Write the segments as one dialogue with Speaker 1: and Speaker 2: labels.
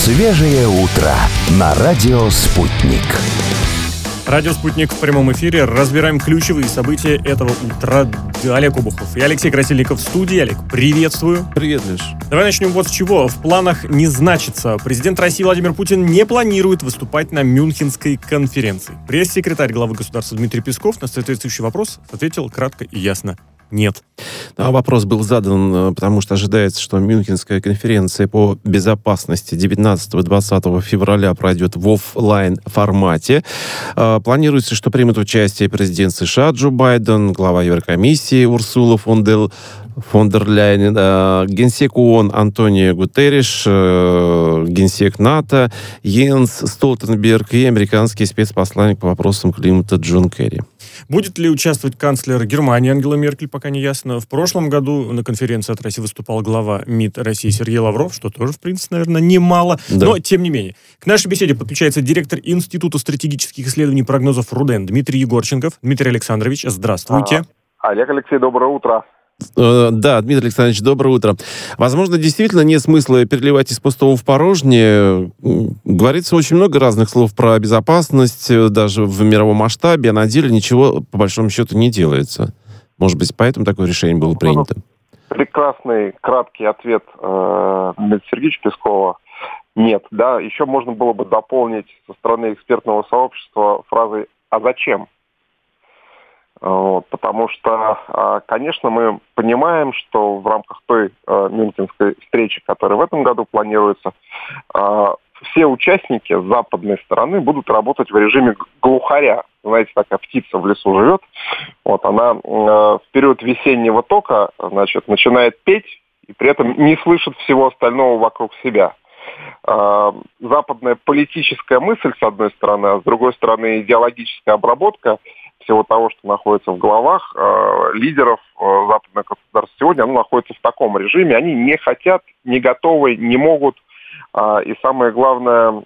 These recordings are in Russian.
Speaker 1: Свежее утро на радио «Спутник».
Speaker 2: Радио «Спутник» в прямом эфире. Разбираем ключевые события этого утра. Олег Обухов и Алексей Красильников в студии. Олег, приветствую.
Speaker 3: Привет, Леш.
Speaker 2: Давай начнем вот с чего. В планах не значится. Президент России Владимир Путин не планирует выступать на Мюнхенской конференции. Пресс-секретарь главы государства Дмитрий Песков на соответствующий вопрос ответил кратко и ясно. Нет.
Speaker 3: Да, вопрос был задан, потому что ожидается, что Мюнхенская конференция по безопасности 19-20 февраля пройдет в офлайн формате. Планируется, что примут участие президент США Джо Байден, глава Еврокомиссии Урсула фон дер Ляйен, генсек ООН Антонио Гутерриш, генсек НАТО Йенс Столтенберг и американский спецпосланник по вопросам климата Джон Керри.
Speaker 2: Будет ли участвовать канцлер Германии Ангела Меркель, пока не ясно. В прошлом году на конференции от России выступал глава МИД России Сергей Лавров, что тоже, в принципе, наверное, немало. Да. Но, тем не менее. К нашей беседе подключается директор Института стратегических исследований и прогнозов РУДН Дмитрий Егорченков. Дмитрий Александрович, здравствуйте.
Speaker 4: Олег, Алексей, доброе утро.
Speaker 3: Да, Дмитрий Александрович, доброе утро. Возможно, действительно нет смысла переливать из пустого в порожнее. Говорится очень много разных слов про безопасность, даже в мировом масштабе, а на деле ничего, по большому счету, не делается. Может быть, поэтому такое решение было принято?
Speaker 4: Прекрасный, краткий ответ Дмитрия Сергеевича Пескова. Нет, да, еще можно было бы дополнить со стороны экспертного сообщества фразой «а зачем?». Потому что, конечно, мы понимаем, что в рамках той мюнхенской встречи, которая в этом году планируется, все участники с западной стороны будут работать в режиме глухаря. Знаете, такая птица в лесу живет. Она в период весеннего тока, начинает петь и при этом не слышит всего остального вокруг себя. Западная политическая мысль, с одной стороны, а с другой стороны идеологическая обработка всего того, что находится в головах лидеров западных государств сегодня, оно находится в таком режиме. Они не хотят, не готовы, не могут, и самое главное,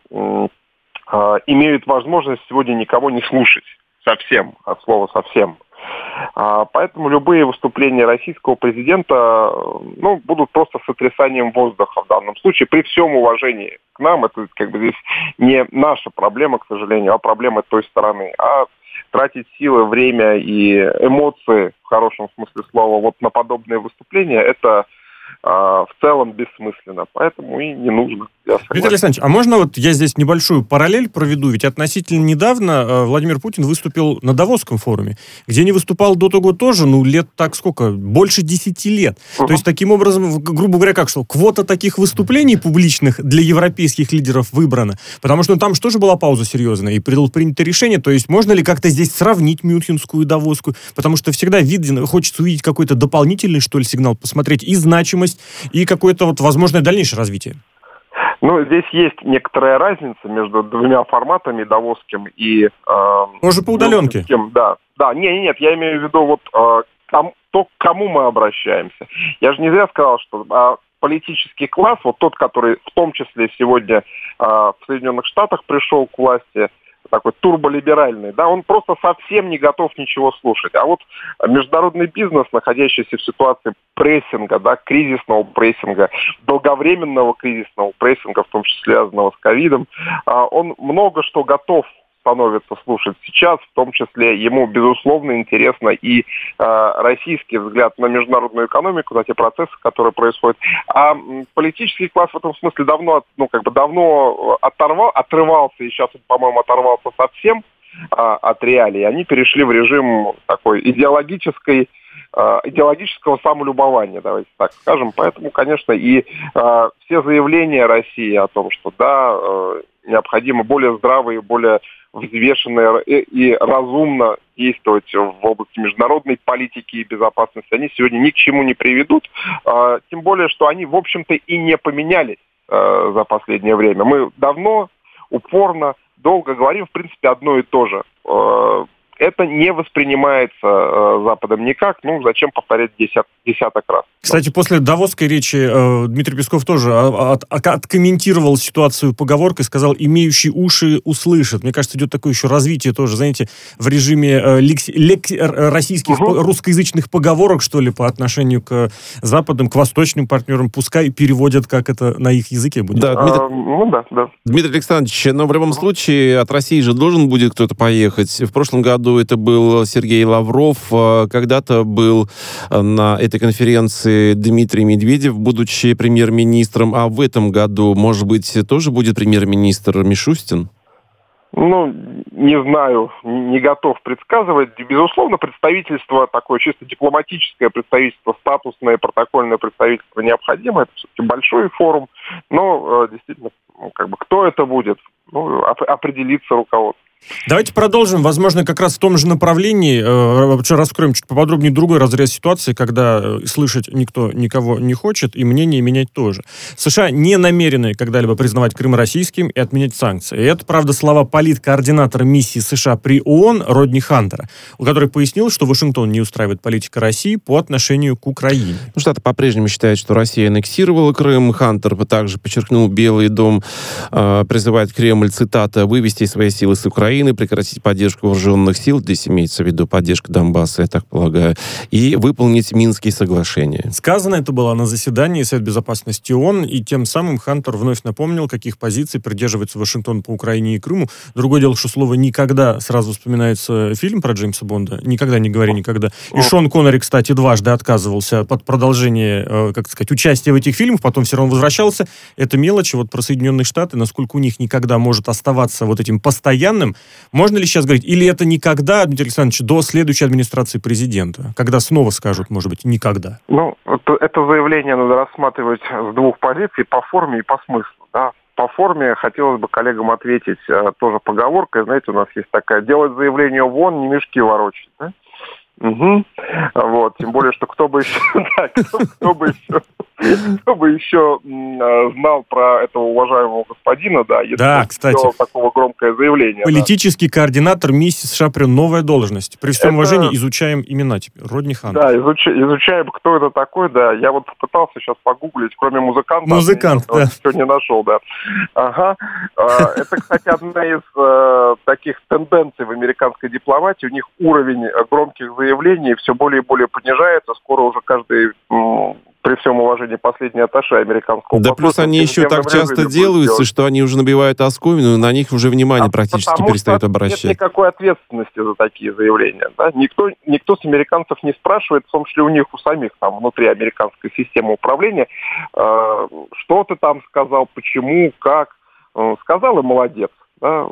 Speaker 4: имеют возможность сегодня никого не слушать совсем, от слова совсем. Поэтому любые выступления российского президента будут просто сотрясанием воздуха в данном случае, при всем уважении к нам. Это здесь не наша проблема, к сожалению, а проблема той стороны. А тратить силы, время и эмоции, в хорошем смысле слова, на подобные выступления, это в целом бессмысленно. Поэтому и не нужно.
Speaker 2: Дмитрий Александрович, а можно я здесь небольшую параллель проведу? Ведь относительно недавно Владимир Путин выступил на Давосском форуме, где не выступал до того тоже, лет так сколько? Больше 10 лет. То есть, таким образом, грубо говоря, квота таких выступлений публичных для европейских лидеров выбрана? Потому что там же тоже была пауза серьезная, и принято решение. То есть, можно ли как-то здесь сравнить Мюнхенскую и Давосскую? Потому что всегда хочется увидеть какой-то дополнительный, сигнал, посмотреть и значимость, и какое-то возможное дальнейшее развитие.
Speaker 4: Здесь есть некоторая разница между двумя форматами, Давосским и...
Speaker 2: Тоже по удаленке.
Speaker 4: Да. Нет, я имею в виду то, к кому мы обращаемся. Я же не зря сказал, что политический класс, тот, который в том числе сегодня в Соединенных Штатах пришел к власти, такой турболиберальный, он просто совсем не готов ничего слушать. А международный бизнес, находящийся в ситуации прессинга, кризисного прессинга, долговременного кризисного прессинга, в том числе связанного с ковидом, он много что готов становится слушать сейчас, в том числе ему, безусловно, интересно и российский взгляд на международную экономику, на те процессы, которые происходят. А политический класс в этом смысле давно отрывался, и сейчас он, по-моему, оторвался совсем от реалий. Они перешли в режим такой идеологического самолюбования, давайте так скажем. Поэтому, конечно, и все заявления России о том, что необходимо более здраво и более взвешенно и разумно действовать в области международной политики и безопасности, они сегодня ни к чему не приведут. Тем более, что они, в общем-то, и не поменялись за последнее время. Мы давно, упорно, долго говорим, в принципе, одно и то же. это не воспринимается Западом никак. Зачем повторять десяток раз?
Speaker 2: Кстати, после давосской речи Дмитрий Песков тоже откомментировал ситуацию поговоркой, сказал: «Имеющий уши услышат». Мне кажется, идет такое еще развитие тоже, знаете, в режиме российских, русскоязычных поговорок, что ли, по отношению к западным, к восточным партнерам. Пускай переводят, как это на их языке будет.
Speaker 3: Да, Дмитрий Александрович, но в любом случае от России же должен будет кто-то поехать. В прошлом году это был Сергей Лавров, когда-то был на этой конференции Дмитрий Медведев, будучи премьер-министром, а в этом году, может быть, тоже будет премьер-министр Мишустин?
Speaker 4: Не знаю, не готов предсказывать. Безусловно, представительство, такое чисто дипломатическое представительство, статусное, протокольное представительство необходимо. Это все-таки большой форум, но действительно, кто это будет, определится руководство.
Speaker 2: Давайте продолжим, возможно, как раз в том же направлении. Раскроем чуть поподробнее другой разрез ситуации, когда слышать никто никого не хочет, и мнение менять тоже. США не намерены когда-либо признавать Крым российским и отменять санкции. И это, правда, слова политкоординатора миссии США при ООН Родни Хантера, который пояснил, что Вашингтон не устраивает политика России по отношению к Украине.
Speaker 3: Штаты по-прежнему считают, что Россия аннексировала Крым. Хантер также подчеркнул, Белый дом призывает Кремль, цитата, «вывести свои силы с Украины, прекратить поддержку вооруженных сил», здесь имеется в виду поддержка Донбасса, я так полагаю, и выполнить Минские соглашения.
Speaker 2: Сказано это было на заседании Совета Безопасности ООН, и тем самым Хантер вновь напомнил, каких позиций придерживается Вашингтон по Украине и Крыму. Другое дело, что слово «никогда» сразу вспоминается фильм про Джеймса Бонда. «Никогда не говори никогда». И Шон Коннери, кстати, дважды отказывался под продолжение, участия в этих фильмах, потом все равно возвращался. Это мелочи. Вот про Соединенные Штаты, насколько у них никогда может оставаться вот этим постоянным. Можно ли сейчас говорить, или это никогда, Дмитрий Александрович, до следующей администрации президента, когда снова скажут, может быть, никогда?
Speaker 4: Это заявление надо рассматривать с двух позиций, по форме и по смыслу. Да? По форме хотелось бы коллегам ответить тоже поговоркой. Знаете, у нас есть такая: делать заявление в ООН, не мешки ворочать. Да? Угу. Тем более, что кто бы еще знал про этого уважаемого господина, если он сделал такого громкое заявление.
Speaker 2: Политический координатор миссии США, новая должность. При всем уважении изучаем имена теперь. Родни Хантер.
Speaker 4: Да, изучаем, кто это такой, да. Я попытался сейчас погуглить, кроме музыканта. Ничего не нашел, да. Ага. Это, кстати, одна из таких тенденций в американской дипломатии. У них уровень громких заявлений все более и более понижается. Скоро уже каждый, при всем уважении, последний атташе американского
Speaker 3: посольства. Да, плюс они еще так часто делаются, что они уже набивают оскомину, и на них уже внимание практически перестают обращать.
Speaker 4: Нет никакой ответственности за такие заявления. Да? Никто с американцев не спрашивает, в том числе у них у самих, там, внутри американской системы управления, что ты там сказал, почему, как. Сказал и молодец. Да?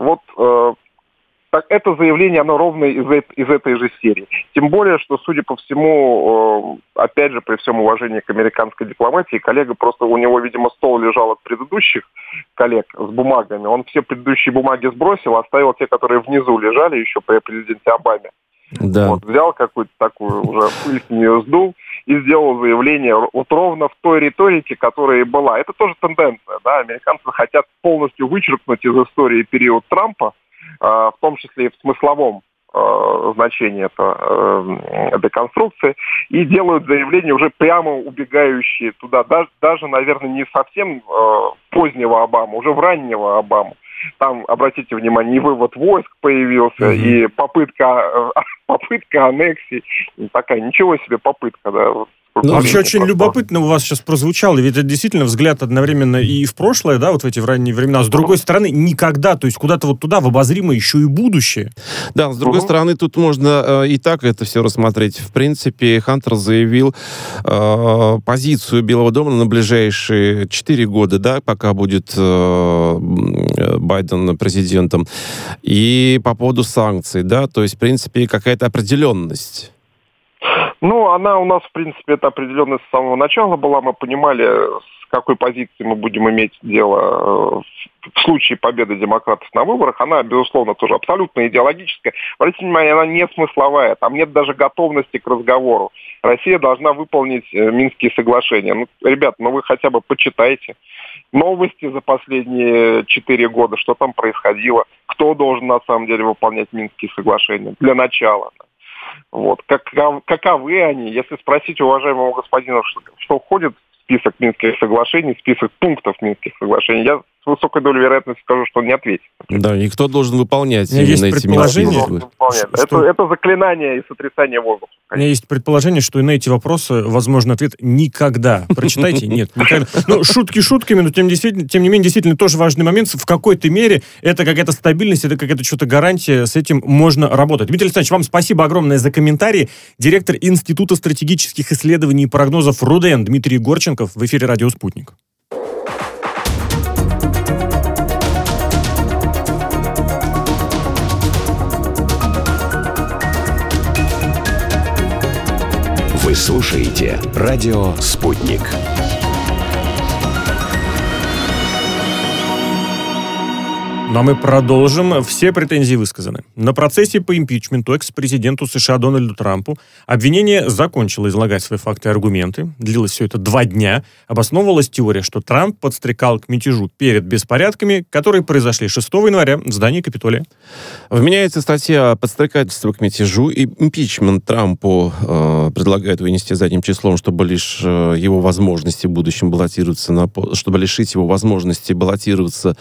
Speaker 4: Это заявление, оно ровно из этой же серии. Тем более, что, судя по всему, опять же, при всем уважении к американской дипломатии, коллега просто, у него, видимо, стол лежал от предыдущих коллег с бумагами. Он все предыдущие бумаги сбросил, оставил те, которые внизу лежали еще при президенте Обаме.
Speaker 3: Да.
Speaker 4: Взял какую-то такую, уже пыль с нее сдул и сделал заявление ровно в той риторике, которая и была. Это тоже тенденция, да. Американцы хотят полностью вычеркнуть из истории период Трампа, в том числе и в смысловом значении это деконструкции, и делают заявления уже прямо убегающие туда, даже, наверное, не совсем позднего Обаму, уже в раннего Обаму. Там, обратите внимание, и вывод войск появился, и попытка аннексии. Такая, ничего себе попытка, да.
Speaker 2: Вообще очень любопытно у вас сейчас прозвучало, ведь это действительно взгляд одновременно и в прошлое, да, вот в эти в ранние времена. С другой стороны, никогда, то есть куда-то вот туда, в обозримое еще и будущее.
Speaker 3: Да, с другой стороны, тут можно и так это все рассмотреть. В принципе, Хантер заявил позицию Белого дома на ближайшие 4 года, да, пока будет Байден президентом. И по поводу санкций, да, то есть, в принципе, какая-то определенность.
Speaker 4: Ну, она у нас, в принципе, это определенно с самого начала была. Мы понимали, с какой позиции мы будем иметь дело в случае победы демократов на выборах. Она, безусловно, тоже абсолютно идеологическая. Обратите внимание, она не смысловая. Там нет даже готовности к разговору. Россия должна выполнить Минские соглашения. Ну, ребят, вы хотя бы почитайте новости за последние 4 года, что там происходило, кто должен на самом деле выполнять Минские соглашения для начала. Вот. Каковы они? Если спросить уважаемого господина, что входит в список Минских соглашений, список пунктов Минских соглашений, я с высокой долей вероятности скажу, что он не ответит.
Speaker 3: Да, и кто должен выполнять
Speaker 2: именно
Speaker 3: есть
Speaker 2: эти предположение,
Speaker 4: это заклинание и сотрясение воздуха.
Speaker 2: У меня есть предположение, что и на эти вопросы возможен ответ «никогда». Прочитайте? Нет, никогда. Ну, шутки шутками, но тем не менее, действительно, тоже важный момент. В какой-то мере это какая-то стабильность, это какая-то что-то гарантия, с этим можно работать. Дмитрий Александрович, вам спасибо огромное за комментарии. Директор Института стратегических исследований и прогнозов РУДН Дмитрий Горченков в эфире «Радио Спутник».
Speaker 1: Вы слушаете «Радио Спутник».
Speaker 2: Ну а мы продолжим. Все претензии высказаны. На процессе по импичменту экс-президенту США Дональду Трампу обвинение закончило излагать свои факты и аргументы. Длилось все это 2 дня. Обосновывалась теория, что Трамп подстрекал к мятежу перед беспорядками, которые произошли 6 января в здании Капитолия.
Speaker 3: Вменяется статья подстрекательства к мятежу, и импичмент Трампу предлагает вынести задним числом, чтобы лишь его возможности в будущем баллотироваться чтобы лишить его возможности баллотироваться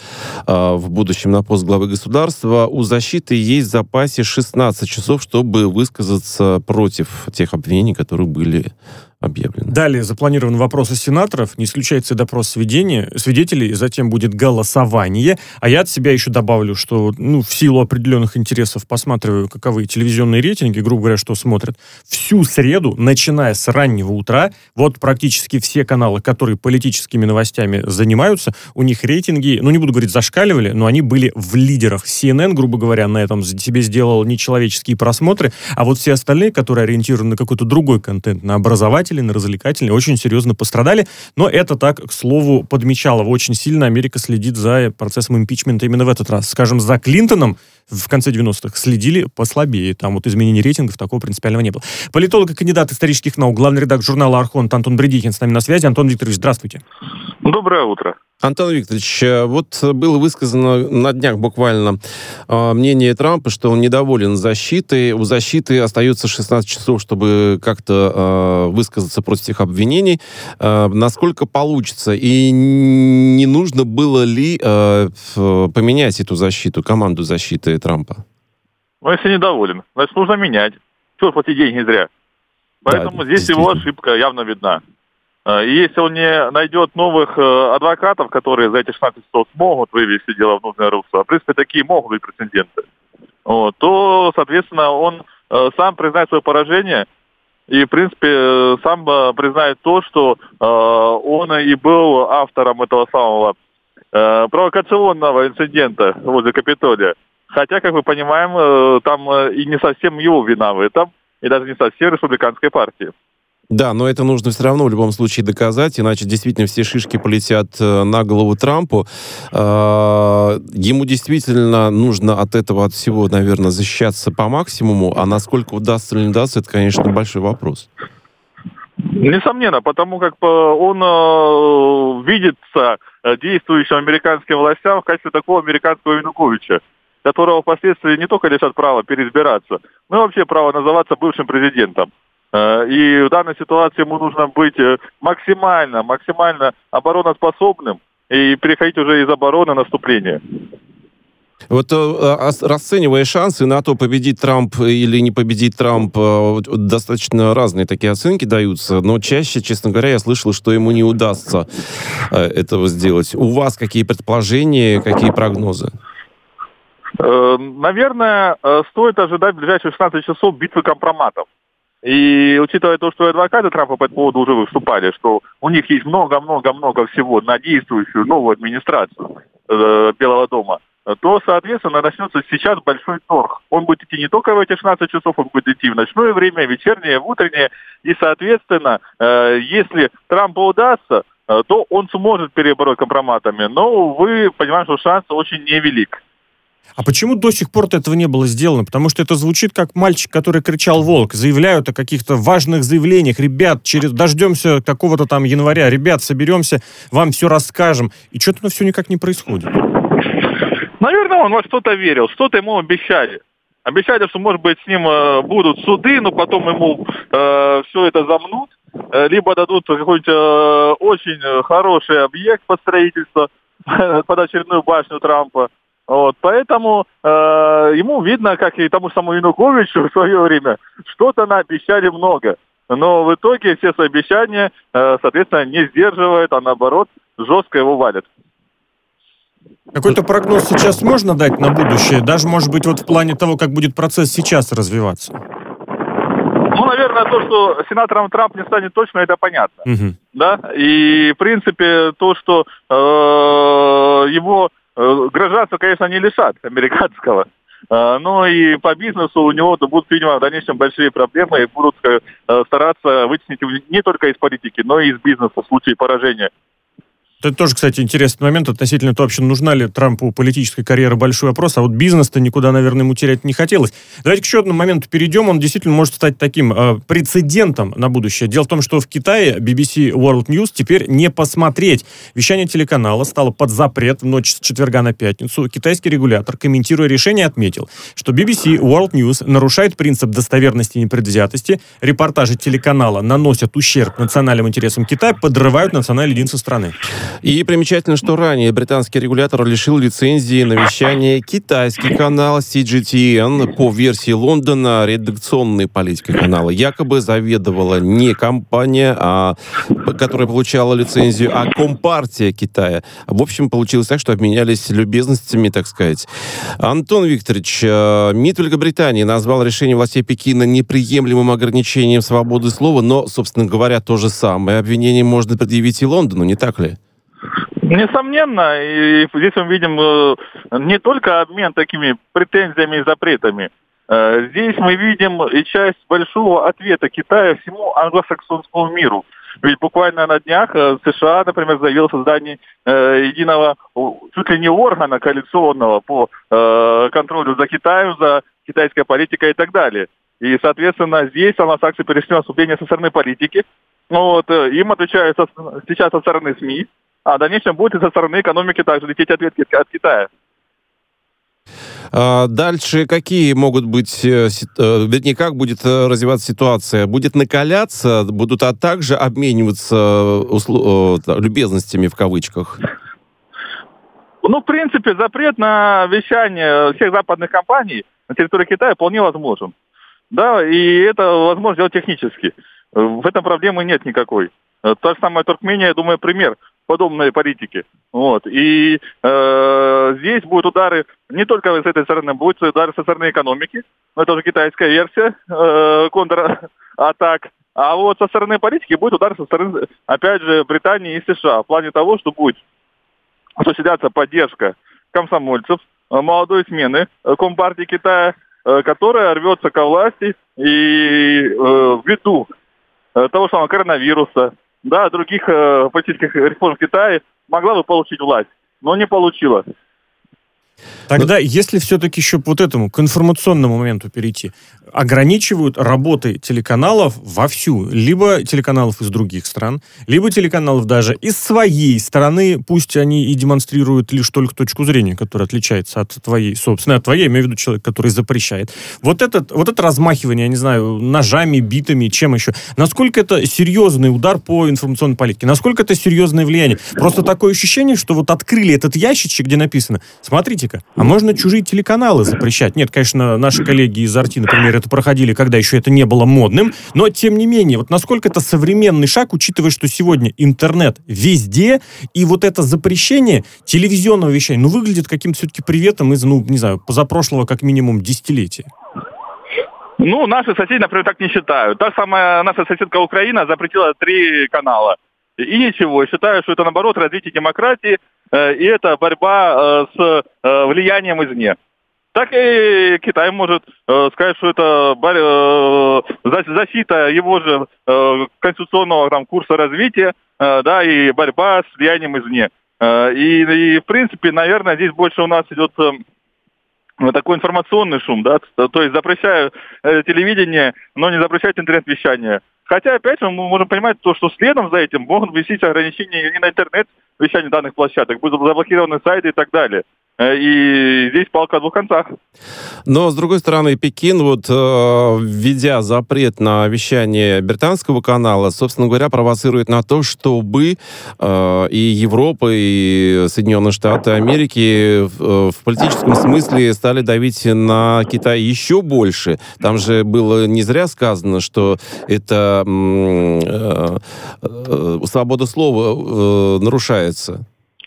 Speaker 3: в будущем на пост главы государства. У защиты есть в запасе 16 часов, чтобы высказаться против тех обвинений, которые были объявлены.
Speaker 2: Далее запланирован вопрос из сенаторов, не исключается допрос свидетелей, затем будет голосование. А я от себя еще добавлю, что в силу определенных интересов посматриваю, каковы телевизионные рейтинги, грубо говоря, что смотрят. Всю среду, начиная с раннего утра, вот практически все каналы, которые политическими новостями занимаются, у них рейтинги, не буду говорить зашкаливали, но они были в лидерах. CNN, грубо говоря, на этом себе сделал нечеловеческие просмотры, а вот все остальные, которые ориентированы на какой-то другой контент, на образовательный, на развлекательный, очень серьезно пострадали. Но это так, к слову, подмечало. Очень сильно Америка следит за процессом импичмента именно в этот раз. Скажем, за Клинтоном в конце 90-х следили послабее. Там вот изменений рейтингов такого принципиального не было. Политолог и кандидат исторических наук, главный редактор журнала «Архонт» Антон Бредихин с нами на связи. Антон Викторович, здравствуйте.
Speaker 5: Доброе утро.
Speaker 3: Антон Викторович, вот было высказано на днях буквально мнение Трампа, что он недоволен защитой. У защиты остается 16 часов, чтобы как-то высказаться против этих обвинений. Насколько получится? И не нужно было ли поменять эту защиту, команду защиты Трампа?
Speaker 5: Если недоволен, значит, нужно менять. Чего платить деньги зря? Поэтому здесь его ошибка явно видна. И если он не найдет новых адвокатов, которые за эти 16 часов смогут вывести дело в нужное русло, в принципе, такие могут быть прецеденты, то, соответственно, он сам признает свое поражение и, в принципе, сам признает то, что он и был автором этого самого провокационного инцидента возле Капитолия. Хотя, как мы понимаем, там и не совсем его вина в этом, и даже не совсем республиканской партии.
Speaker 3: Да, но это нужно все равно в любом случае доказать, иначе действительно все шишки полетят на голову Трампу. Ему действительно нужно от этого, от всего, наверное, защищаться по максимуму, а насколько удастся или не удастся, это, конечно, большой вопрос.
Speaker 5: Несомненно, потому как он видится действующим американским властям в качестве такого американского Януковича, которого впоследствии не только лишат права переизбираться, но и вообще права называться бывшим президентом. И в данной ситуации ему нужно быть максимально обороноспособным и переходить уже из обороны в наступление.
Speaker 3: Вот расценивая шансы на то, победит Трамп или не победит Трамп, достаточно разные такие оценки даются, но чаще, честно говоря, я слышал, что ему не удастся этого сделать. У вас какие предположения, какие прогнозы?
Speaker 5: Наверное, стоит ожидать в ближайшие 16 часов битвы компроматов. И учитывая то, что адвокаты Трампа по этому поводу уже выступали, что у них есть много-много-много всего на действующую новую администрацию Белого дома, то, соответственно, начнется сейчас большой торг. Он будет идти не только в эти 16 часов, он будет идти в ночное время, вечернее, в утреннее. И, соответственно, если Трампу удастся, то он сможет перебороть компроматами. Но вы понимаете, что шанс очень невелик.
Speaker 2: А почему до сих пор этого не было сделано? Потому что это звучит как мальчик, который кричал «Волк». Заявляют о каких-то важных заявлениях. Ребят, дождемся такого-то там января. Ребят, соберемся, вам все расскажем. И что-то все никак не происходит.
Speaker 5: Наверное, он во что-то верил, что-то ему обещали. Обещали, что, может быть, с ним будут суды, но потом ему все это замнут. Либо дадут какой-нибудь очень хороший объект под строительство, под очередную башню Трампа. Вот, поэтому ему видно, как и тому самому Януковичу в свое время, что-то наобещали много. Но в итоге все свои обещания, соответственно, не сдерживает, а наоборот, жестко его валят.
Speaker 2: Какой-то прогноз сейчас можно дать на будущее? Даже, может быть, вот в плане того, как будет процесс сейчас развиваться?
Speaker 5: Ну, наверное, то, что сенатором Трамп не станет точно, это понятно.
Speaker 2: Угу.
Speaker 5: Да? И, в принципе, то, что его гражданства, конечно, не лишат американского. Но и по бизнесу у него будут, видимо, в дальнейшем большие проблемы и будут стараться вытеснить его не только из политики, но и из бизнеса в случае поражения.
Speaker 2: Это тоже, кстати, интересный момент относительно того, вообще нужна ли Трампу политическая карьера, большой вопрос, а вот бизнес-то никуда, наверное, ему терять не хотелось. Давайте к еще одному моменту перейдем, он действительно может стать таким прецедентом на будущее. Дело в том, что в Китае BBC World News теперь не посмотреть. Вещание телеканала стало под запрет в ночь с четверга на пятницу. Китайский регулятор, комментируя решение, отметил, что BBC World News нарушает принцип достоверности и непредвзятости, репортажи телеканала наносят ущерб национальным интересам Китая, подрывают национальное единство страны.
Speaker 3: И примечательно, что ранее британский регулятор лишил лицензии на вещание китайский канал CGTN по версии Лондона редакционной политикой канала. Якобы заведовала не компания, которая получала лицензию, а Компартия Китая. В общем, получилось так, что обменялись любезностями, так сказать. Антон Викторович, МИД Великобритании назвал решение властей Пекина неприемлемым ограничением свободы слова, но, собственно говоря, то же самое обвинение можно предъявить и Лондону, не так ли?
Speaker 5: Несомненно, и здесь мы видим не только обмен такими претензиями и запретами. Здесь мы видим и часть большого ответа Китая всему англосаксонскому миру. Ведь буквально на днях США, например, заявил о создании единого, чуть ли не органа коалиционного по контролю за Китаем, за китайской политикой и так далее. И, соответственно, здесь англосаксы перешли на наступление со стороны политики. Вот, им отвечают сейчас со стороны СМИ. А в дальнейшем будет и со стороны экономики также лететь ответки от Китая.
Speaker 3: Дальше какие могут быть, вернее, как будет развиваться ситуация? Будет накаляться, будут также обмениваться любезностями в кавычках?
Speaker 5: Ну, в принципе, запрет на вещание всех западных компаний на территории Китая вполне возможен. Да, и это возможно сделать технически. В этом проблемы нет никакой. Та же самая Туркмения, я думаю, пример подобной политики. Вот. И здесь будут удары не только с этой стороны, будут удары со стороны экономики. Но это уже китайская версия контратак. А вот со стороны политики будет удар со стороны, опять же, Британии и США. В плане того, что будет осуществляться поддержка комсомольцев, молодой смены Компартии Китая, которая рвется ко власти и ввиду того самого коронавируса, да, других политических реформ в Китае могла бы получить власть, но не получила.
Speaker 2: Тогда, если все-таки еще вот этому, к информационному моменту перейти, ограничивают работой телеканалов вовсю, либо телеканалов из других стран, либо телеканалов даже из своей страны, пусть они и демонстрируют лишь только точку зрения, которая отличается от твоей собственной, от твоей, я имею в виду человек, который запрещает. Вот это размахивание, я не знаю, ножами, битами, чем еще, насколько это серьезный удар по информационной политике, насколько это серьезное влияние? Просто такое ощущение, что вот открыли этот ящичек, где написано, смотрите-ка, а можно чужие телеканалы запрещать? Нет, конечно, наши коллеги из RT, например, это проходили, когда еще это не было модным, но тем не менее, вот насколько это современный шаг, учитывая, что сегодня интернет везде, и вот это запрещение телевизионного вещания, выглядит каким-то все-таки приветом из, не знаю, позапрошлого как минимум десятилетия.
Speaker 5: Наши соседи, например, так не считают. Та самая наша соседка Украина запретила 3 канала. и ничего. Считаю, что это, наоборот, развитие демократии, и это борьба с влиянием извне. Так и Китай может сказать, что это защита его же конституционного там, курса развития, да, и борьба с влиянием извне. И в принципе, наверное, здесь больше у нас идет такой информационный шум, да, то есть запрещаю телевидение, но не запрещать интернет-вещание. Хотя, опять же, мы можем понимать то, что следом за этим могут висеть ограничения и на интернет-вещание данных площадок, будут заблокированы сайты и так далее. И здесь палка о двух концах.
Speaker 3: Но, с другой стороны, Пекин, введя запрет на вещание британского канала, собственно говоря, провоцирует на то, чтобы и Европа, и Соединенные Штаты Америки в политическом смысле стали давить на Китай еще больше. Там же было не зря сказано, что это свобода слова нарушается.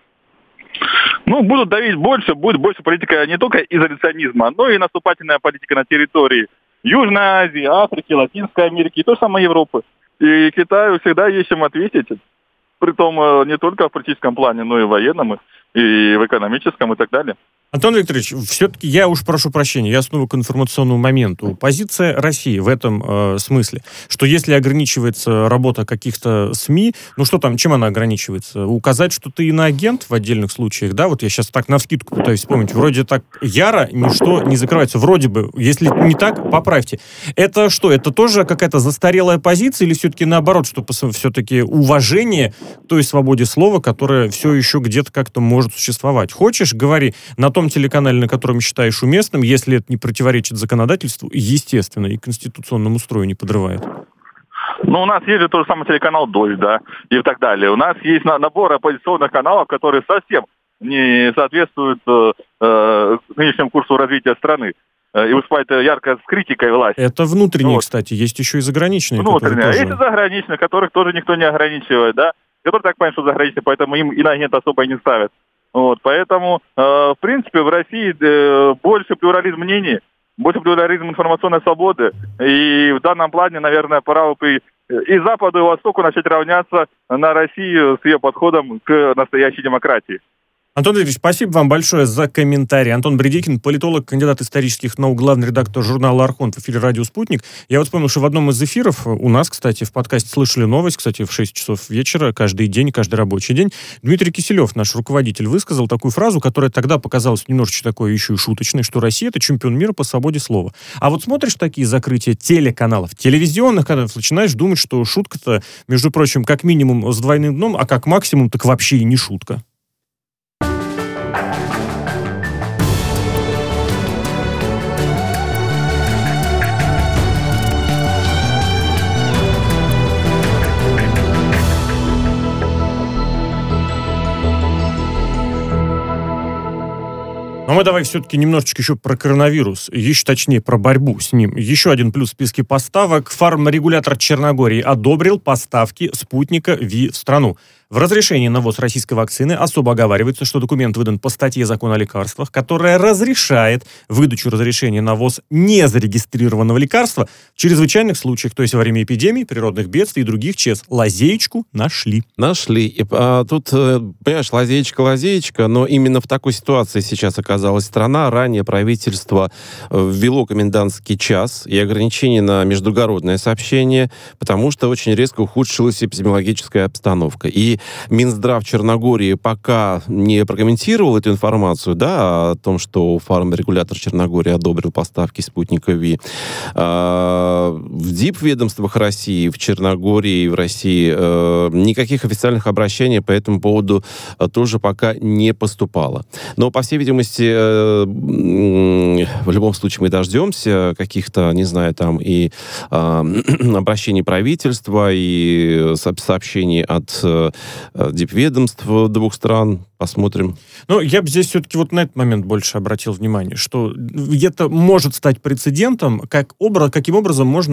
Speaker 5: Будут давить больше, будет больше политика не только изоляционизма, но и наступательная политика на территории Южной Азии, Африки, Латинской Америки и то же самое Европы. И Китаю всегда есть чем ответить. Притом не только в политическом плане, но и в военном, и в экономическом и так далее.
Speaker 2: Антон Викторович, все-таки я уж прошу прощения, я снова к информационному моменту. Позиция России в этом смысле, что если ограничивается работа каких-то СМИ, что там, чем она ограничивается? Указать, что ты иноагент в отдельных случаях, да? Вот я сейчас так навскидку пытаюсь вспомнить. Вроде так яро ничто не закрывается. Вроде бы, если не так, поправьте. Это что, это тоже какая-то застарелая позиция или все-таки наоборот, что все-таки уважение к той свободе слова, которая все еще где-то как-то может существовать? Хочешь, говори на том телеканале, на котором считаешь уместным, если это не противоречит законодательству, естественно, и конституционному строю не подрывает.
Speaker 5: У нас есть же тот же самый телеканал «Дождь», да, и так далее. У нас есть набор оппозиционных каналов, которые совсем не соответствуют нынешнему курсу развития страны. И выступает ярко с критикой власти.
Speaker 2: Это внутренние, кстати, есть еще и заграничные.
Speaker 5: Внутренние, а есть и заграничные, которых тоже никто не ограничивает, да, которые так понимают, что заграничные, поэтому им иноагент особо и не ставят. Поэтому, в принципе, в России больше плюрализм мнений, больше плюрализм информационной свободы. И в данном плане, наверное, пора и Западу, и Востоку начать равняться на Россию с ее подходом к настоящей демократии.
Speaker 2: Антон Викторович, спасибо вам большое за комментарий. Антон Бредикин, политолог, кандидат исторических наук, главный редактор журнала «Архонт» в эфире «Радио Спутник». Я вспомнил, что в одном из эфиров у нас, кстати, в подкасте «Слышали новость», кстати, в 6 часов вечера, каждый день, каждый рабочий день, Дмитрий Киселев, наш руководитель, высказал такую фразу, которая тогда показалась немножечко такой еще и шуточной, что Россия — это чемпион мира по свободе слова. А вот смотришь такие закрытия телеканалов, телевизионных каналов, начинаешь думать, что шутка-то, между прочим, как минимум с двойным дном, а как максимум так вообще и не шутка. Но мы давай все-таки немножечко еще про коронавирус, еще точнее про борьбу с ним. Еще один плюс в списке поставок. Фармрегулятор Черногории одобрил поставки спутника ВИ в страну. В разрешении на ввоз российской вакцины особо оговаривается, что документ выдан по статье Закона о лекарствах, которая разрешает выдачу разрешения на ввоз незарегистрированного лекарства в чрезвычайных случаях, то есть во время эпидемий, природных бедствий и других ЧС. Лазеечку нашли.
Speaker 3: Тут, понимаешь, лазеечка, но именно в такой ситуации сейчас оказалась страна. Ранее правительство ввело комендантский час и ограничения на междугородное сообщение, потому что очень резко ухудшилась эпидемиологическая обстановка. И Минздрав Черногории пока не прокомментировал эту информацию, да, о том, что фармрегулятор Черногории одобрил поставки спутника ВИ. В дипведомствах России, в Черногории и в России никаких официальных обращений по этому поводу тоже пока не поступало. Но, по всей видимости, в любом случае мы дождемся каких-то, не знаю, там и обращений правительства, и сообщений от дипведомств двух стран. Посмотрим.
Speaker 2: Я бы здесь все-таки вот на этот момент больше обратил внимание, что это может стать прецедентом, каким образом можно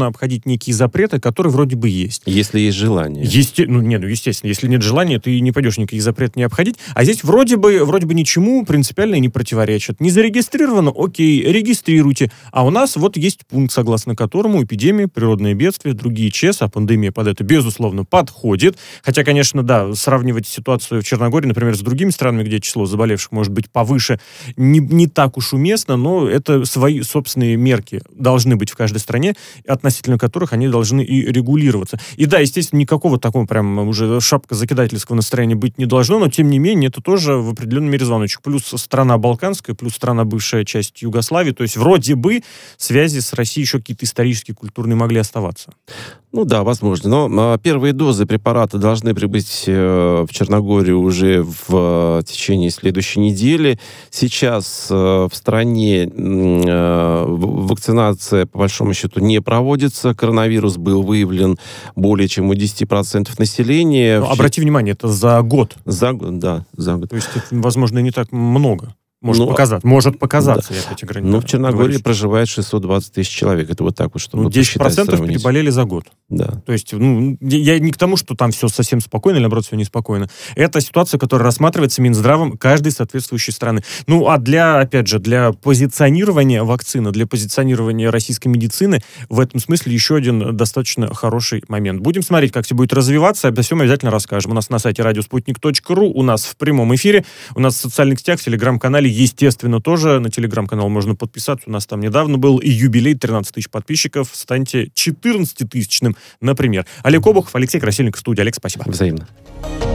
Speaker 2: обходить некие запреты, которые вроде бы есть.
Speaker 3: Если есть желание.
Speaker 2: Естественно. Если нет желания, ты не пойдешь никаких запретов не обходить. А здесь вроде бы ничему принципиально не противоречат. Не зарегистрировано? Окей, регистрируйте. А у нас вот есть пункт, согласно которому эпидемия, природные бедствия, другие ЧС, а пандемия под это, безусловно, подходит. Хотя, конечно, да, сравнивать ситуацию в Черногории, например, с другими странами, где число заболевших может быть повыше, не так уж уместно, но это свои собственные мерки должны быть в каждой стране, относительно которых они должны и регулироваться. И да, естественно, никакого такого прям уже шапкозакидательского настроения быть не должно, но тем не менее это тоже в определенной мере звоночек. Плюс страна балканская, плюс страна бывшая часть Югославии, то есть вроде бы связи с Россией еще какие-то исторические, культурные могли оставаться.
Speaker 3: Ну да, возможно. Но первые дозы препарата должны прибыть в Черногорию уже в течение следующей недели. Сейчас в стране вакцинация, по большому счету, не проводится. Коронавирус был выявлен более чем у 10% населения.
Speaker 2: Но, обрати внимание, это за год.
Speaker 3: За год, да, за год.
Speaker 2: То есть это, возможно, не так много. Может показаться,
Speaker 3: да.
Speaker 2: я опять ограничу.
Speaker 3: В Черногории проживает 620 тысяч человек. Это вот так вот, чтобы
Speaker 2: 10% переболели за год.
Speaker 3: Да.
Speaker 2: То есть, я не к тому, что там все совсем спокойно, или, наоборот, все неспокойно. Это ситуация, которая рассматривается Минздравом каждой соответствующей страны. А для позиционирования вакцины, для позиционирования российской медицины в этом смысле еще один достаточно хороший момент. Будем смотреть, как все будет развиваться. Обо всем обязательно расскажем. У нас на сайте radiosputnik.ru, у нас в прямом эфире, у нас в социальных сетях, в телеграм-канале, естественно, тоже. На телеграм-канал можно подписаться. У нас там недавно был и юбилей, 13 тысяч подписчиков. Станьте 14-тысячным, например. Олег Обухов, Алексей Красильников в студии. Олег, спасибо.
Speaker 3: Взаимно.